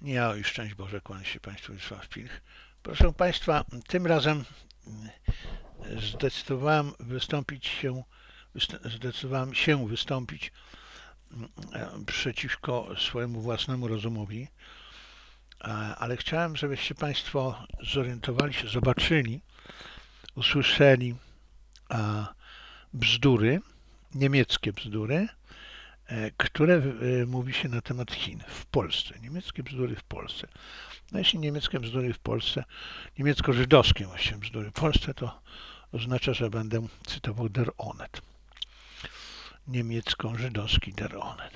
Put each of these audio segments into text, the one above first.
Ja i szczęść Boże, kłaniam się Państwu Wiesław Pilch. Proszę Państwa, tym razem zdecydowałem się wystąpić przeciwko swojemu własnemu rozumowi, ale chciałem, żebyście Państwo zorientowali się, zobaczyli, usłyszeli bzdury, niemieckie bzdury, które mówi się na temat Chin w Polsce. Niemieckie bzdury w Polsce. No jeśli niemieckie bzdury w Polsce, niemiecko-żydowskie właściwie bzdury w Polsce, to oznacza, że będę cytował Der Onet. Niemiecko-żydowski Der Onet.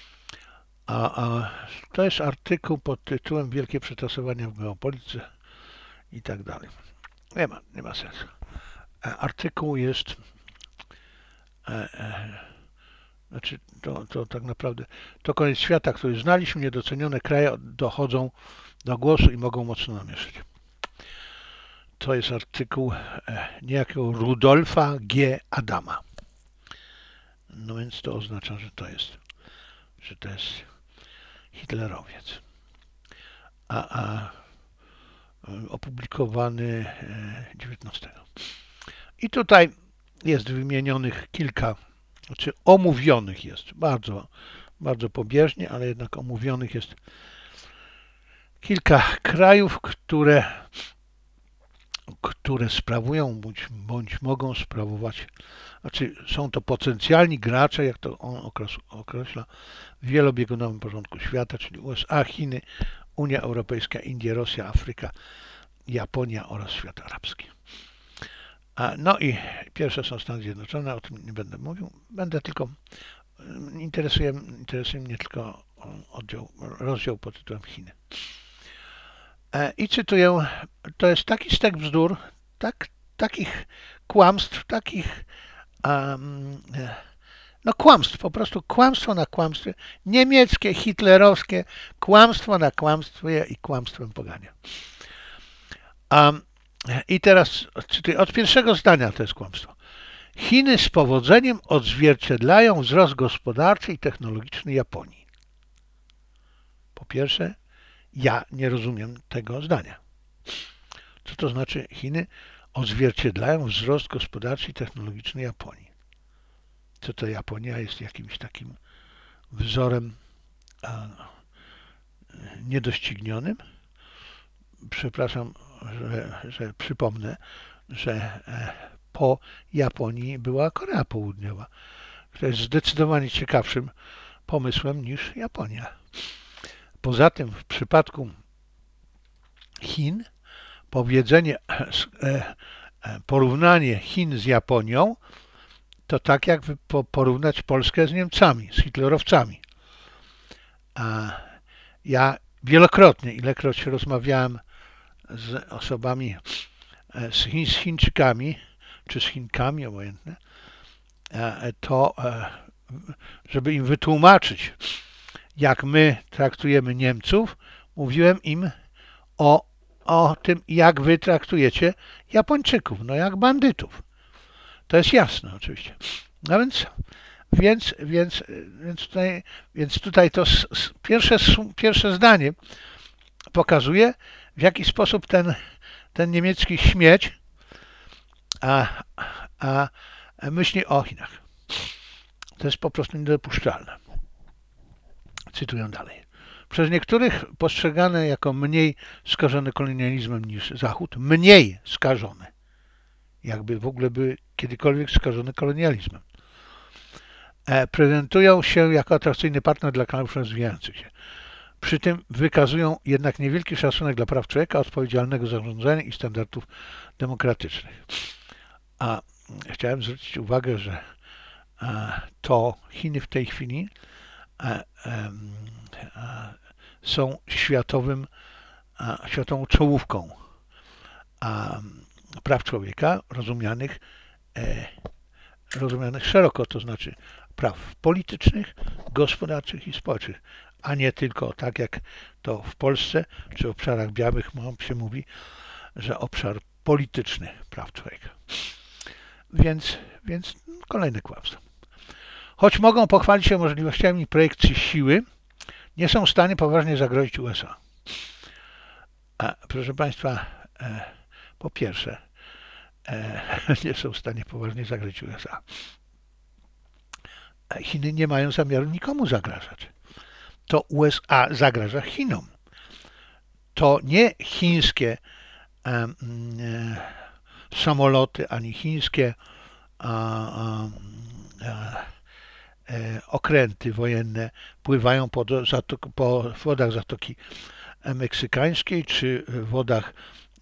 A to jest artykuł pod tytułem Wielkie przetasowania w geopolityce i tak dalej. Nie ma sensu. Artykuł jest znaczy to tak naprawdę to koniec świata, który znaliśmy, niedocenione kraje dochodzą do głosu i mogą mocno namieszać. To jest artykuł niejakiego Rudolfa G. Adama. No więc to oznacza, że to jest hitlerowiec. Opublikowany 19. I tutaj jest wymienionych kilka, znaczy omówionych jest, bardzo pobieżnie, ale jednak omówionych jest kilka krajów, które sprawują bądź mogą sprawować, znaczy są to potencjalni gracze, jak to on określa, w wielobiegunowym porządku świata, czyli USA, Chiny, Unia Europejska, Indie, Rosja, Afryka, Japonia oraz świat arabski. No i pierwsze są Stany Zjednoczone, o tym nie będę mówił, interesuje mnie tylko rozdział pod tytułem Chiny. I cytuję, to jest taki stek bzdur, takich kłamstw, kłamstw, po prostu kłamstwo na kłamstwie, niemieckie, hitlerowskie, kłamstwo na kłamstwie i kłamstwem pogania. I teraz cytuję, od pierwszego zdania to jest kłamstwo. Chiny z powodzeniem odzwierciedlają wzrost gospodarczy i technologiczny Japonii. Po pierwsze, ja nie rozumiem tego zdania. Co to znaczy Chiny odzwierciedlają wzrost gospodarczy i technologiczny Japonii? Co to Japonia jest jakimś takim wzorem niedoścignionym? Przepraszam, że przypomnę, że po Japonii była Korea Południowa, która jest zdecydowanie ciekawszym pomysłem niż Japonia. Poza tym w przypadku Chin porównanie Chin z Japonią to tak jakby porównać Polskę z Niemcami, z hitlerowcami. Ja wielokrotnie, ilekroć rozmawiałem z osobami, z Chińczykami, czy z Chinkami, obojętne, to żeby im wytłumaczyć, jak my traktujemy Niemców, mówiłem im o tym, jak wy traktujecie Japończyków, no jak bandytów. To jest jasne oczywiście. No więc tutaj to pierwsze zdanie pokazuje, w jaki sposób ten niemiecki śmieć myśli o Chinach. To jest po prostu niedopuszczalne. Cytuję dalej. Przez niektórych postrzegane jako mniej skażone kolonializmem niż Zachód, mniej skażone, jakby w ogóle były kiedykolwiek skażone kolonializmem. Prezentują się jako atrakcyjny partner dla krajów rozwijających się. Przy tym wykazują jednak niewielki szacunek dla praw człowieka, odpowiedzialnego zarządzania i standardów demokratycznych. A chciałem zwrócić uwagę, że to Chiny w tej chwili są światową czołówką praw człowieka rozumianych szeroko, to znaczy praw politycznych, gospodarczych i społecznych, a nie tylko tak jak to w Polsce czy w obszarach białych się mówi, że obszar polityczny praw człowieka. Więc kolejne kłamstwo. Choć mogą pochwalić się możliwościami projekcji siły, nie są w stanie poważnie zagrozić USA. proszę Państwa, po pierwsze, nie są w stanie poważnie zagrozić USA. Chiny nie mają zamiaru nikomu zagrażać. To USA zagraża Chinom. To nie chińskie samoloty, ani chińskie okręty wojenne pływają po wodach Zatoki Meksykańskiej czy wodach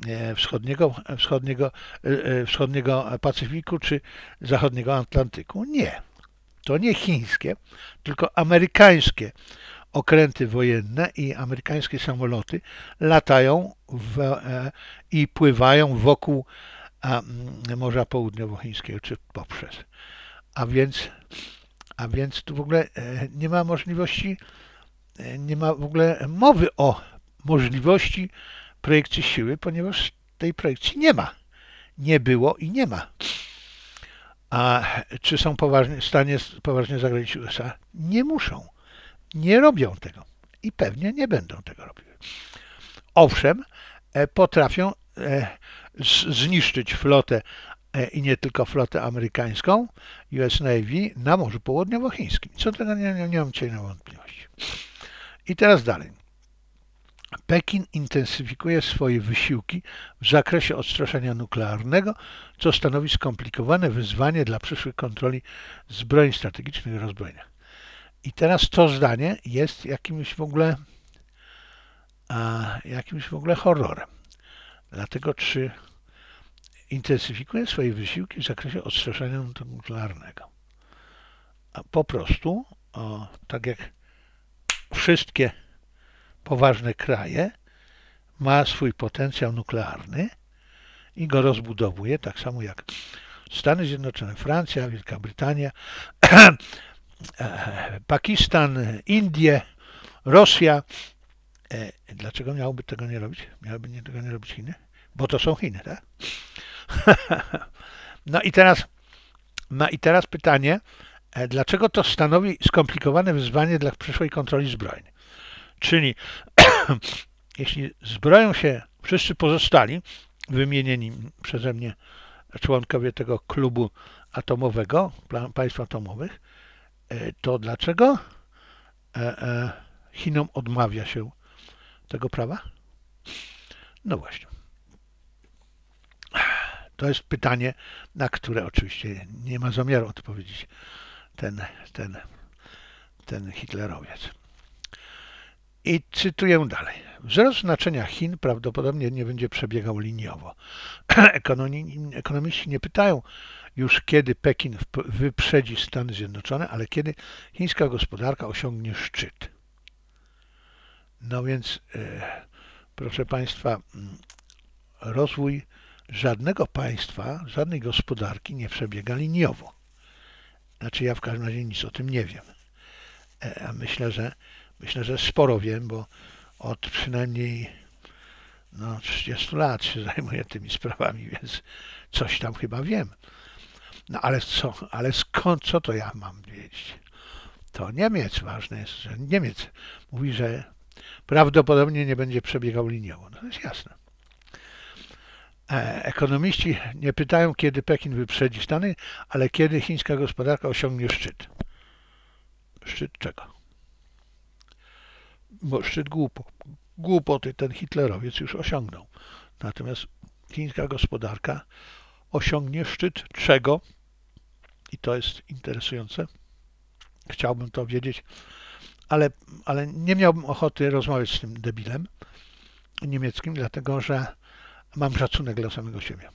wschodniego Pacyfiku czy zachodniego Atlantyku. Nie. To nie chińskie, tylko amerykańskie okręty wojenne i amerykańskie samoloty latają i pływają wokół Morza Południowochińskiego czy poprzez. A więc tu w ogóle nie ma możliwości, nie ma w ogóle mowy o możliwości projekcji siły, ponieważ tej projekcji nie ma. Nie było i nie ma. A czy są w stanie poważnie zagrozić USA? Nie muszą. Nie robią tego. I pewnie nie będą tego robiły. Owszem, potrafią zniszczyć flotę i nie tylko flotę amerykańską, US Navy, na Morzu Południowochińskim. Co do tego nie mam cienia wątpliwości. I teraz dalej. Pekin intensyfikuje swoje wysiłki w zakresie odstraszania nuklearnego, co stanowi skomplikowane wyzwanie dla przyszłych kontroli zbrojeń strategicznych i rozbrojenia. I teraz to zdanie jest jakimś w ogóle horrorem. Dlatego, czy intensyfikuje swoje wysiłki w zakresie odstraszania nuklearnego. A po prostu, tak jak wszystkie poważne kraje, ma swój potencjał nuklearny i go rozbudowuje, tak samo jak Stany Zjednoczone, Francja, Wielka Brytania, Pakistan, Indie, Rosja. Dlaczego miałoby tego nie robić? Miałyby tego nie robić Chiny? Bo to są Chiny, tak? No i teraz pytanie, dlaczego to stanowi skomplikowane wyzwanie dla przyszłej kontroli zbrojeń? Czyli jeśli zbroją się wszyscy pozostali, wymienieni przeze mnie członkowie tego klubu atomowego, państw atomowych, to dlaczego Chinom odmawia się tego prawa? No właśnie. To jest pytanie, na które oczywiście nie ma zamiaru odpowiedzieć ten hitlerowiec. I cytuję dalej. Wzrost znaczenia Chin prawdopodobnie nie będzie przebiegał liniowo. Ekonomiści nie pytają już, kiedy Pekin wyprzedzi Stany Zjednoczone, ale kiedy chińska gospodarka osiągnie szczyt. No więc, proszę Państwa, rozwój żadnego państwa, żadnej gospodarki nie przebiega liniowo. Znaczy ja w każdym razie nic o tym nie wiem. A myślę, że sporo wiem, bo od przynajmniej 30 lat się zajmuję tymi sprawami, więc coś tam chyba wiem. No ale skąd, co to ja mam wiedzieć? To Niemiec, ważne jest, że Niemiec mówi, że prawdopodobnie nie będzie przebiegał liniowo. No to jest jasne. Ekonomiści nie pytają, kiedy Pekin wyprzedzi Stany, ale kiedy chińska gospodarka osiągnie szczyt. Szczyt czego? Bo szczyt głupoty ten hitlerowiec już osiągnął. Natomiast chińska gospodarka osiągnie szczyt czego? I to jest interesujące. Chciałbym to wiedzieć, ale nie miałbym ochoty rozmawiać z tym debilem niemieckim, dlatego że mam szacunek dla samego siebie.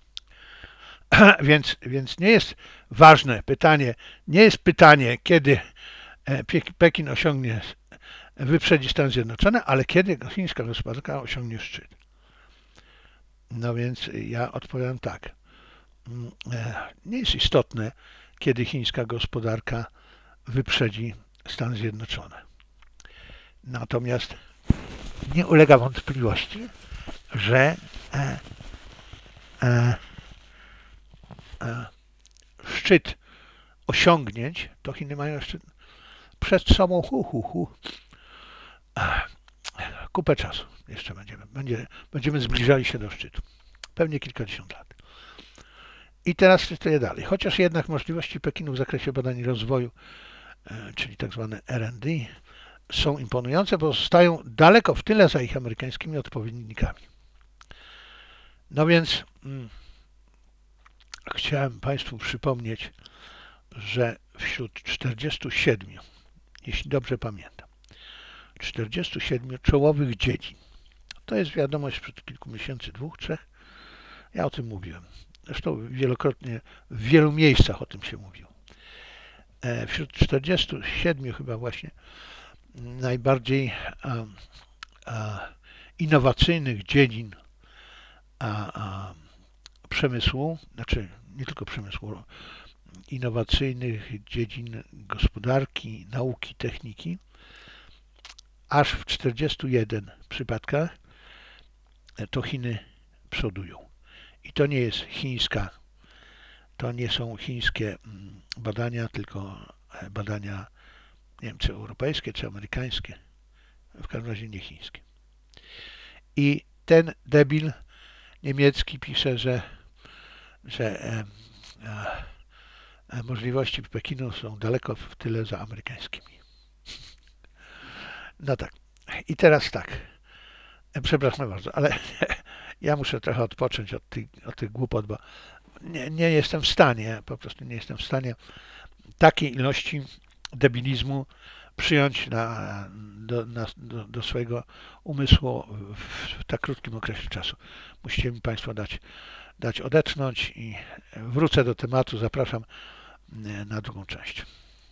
Więc nie jest ważne pytanie, kiedy Pekin wyprzedzi Stany Zjednoczone, ale kiedy chińska gospodarka osiągnie szczyt. No więc ja odpowiadam tak. Nie jest istotne, kiedy chińska gospodarka wyprzedzi Stany Zjednoczone. Natomiast nie ulega wątpliwości, że szczyt osiągnięć, to Chiny mają jeszcze przed sobą kupę czasu. jeszcze będziemy zbliżali się do szczytu. Pewnie kilkadziesiąt lat. I teraz cytuję dalej. Chociaż jednak możliwości Pekinu w zakresie badań i rozwoju, czyli tak zwane R&D, są imponujące, pozostają daleko w tyle za ich amerykańskimi odpowiednikami. No więc chciałem Państwu przypomnieć, że wśród 47, jeśli dobrze pamiętam, 47 czołowych dziedzin, to jest wiadomość sprzed kilku miesięcy, 2, 3, ja o tym mówiłem. Zresztą wielokrotnie w wielu miejscach o tym się mówiło. Wśród 47 chyba właśnie najbardziej innowacyjnych dziedzin przemysłu, znaczy nie tylko przemysłu, innowacyjnych dziedzin gospodarki, nauki, techniki, aż w 41 przypadkach to Chiny przodują. I to nie jest to nie są chińskie badania, tylko badania, nie wiem, czy europejskie, czy amerykańskie, w każdym razie nie chińskie. I ten debil niemiecki pisze, że możliwości Pekinu są daleko w tyle za amerykańskimi. No tak. I teraz tak. Przepraszam bardzo, ale ja muszę trochę odpocząć od tych głupot, bo nie jestem w stanie, po prostu nie jestem w stanie takiej ilości debilizmu przyjąć do swojego umysłu w tak krótkim okresie czasu. Musicie mi Państwo dać odetchnąć i wrócę do tematu. Zapraszam na drugą część.